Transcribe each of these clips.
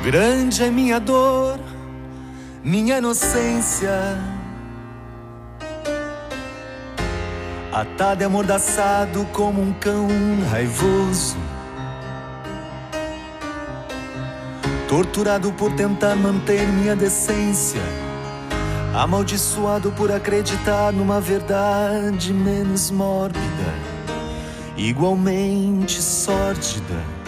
Grande é minha dor, minha inocência, atado e amordaçado como um cão raivoso, torturado por tentar manter minha decência, amaldiçoado por acreditar numa verdade menos mórbida, igualmente sórdida.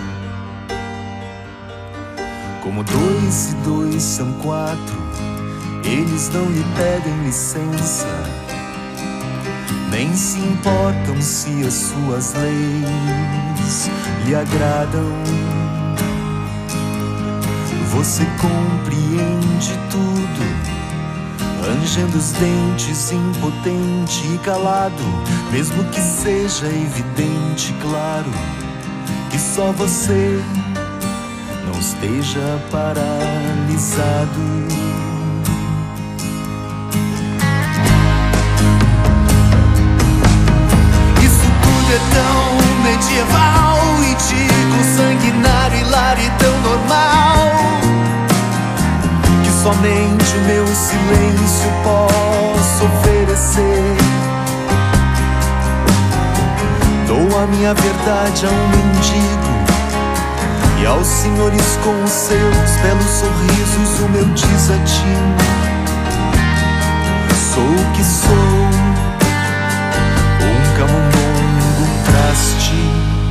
Como 2 e 2 são 4, eles não lhe pedem licença, nem se importam se as suas leis lhe agradam. Você compreende tudo, rangendo os dentes, impotente e calado, mesmo que seja evidente, claro, que só você não esteja paralisado. Isso tudo é tão medieval, ridículo, sanguinário, hilário e tão normal, que somente o meu silêncio posso oferecer. Dou a minha verdade a um mendigo, e aos senhores com os seus belos sorrisos o meu desatino. Sou o que sou, um camundongo, um traste.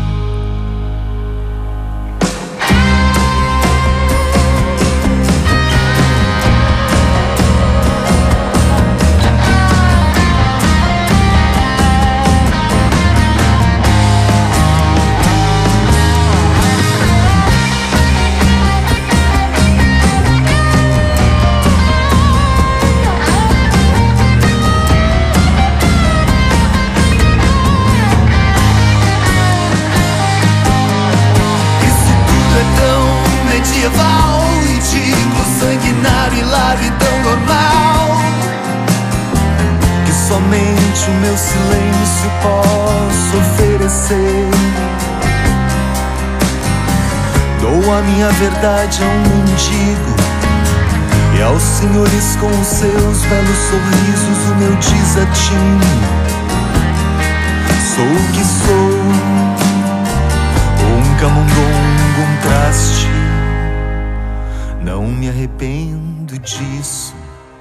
Medieval, ridículo, sanguinário, hilário e tão normal, que somente o meu silêncio posso oferecer. Dou a minha verdade a um mendigo, e aos senhores com os seus belos sorrisos o meu desatino. Sou o que sou, um camundongo, um traste. Não me arrependo disso.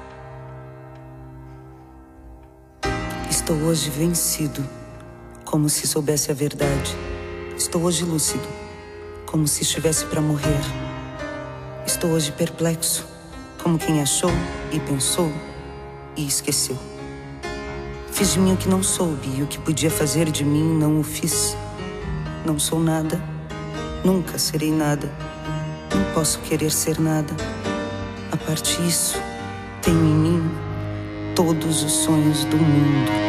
Estou hoje vencido, como se soubesse a verdade. Estou hoje lúcido, como se estivesse para morrer. Estou hoje perplexo, como quem achou e pensou e esqueceu. Fiz de mim o que não soube, e o que podia fazer de mim não o fiz. Não sou nada, nunca serei nada. Não posso querer ser nada. A parte disso, tenho em mim todos os sonhos do mundo.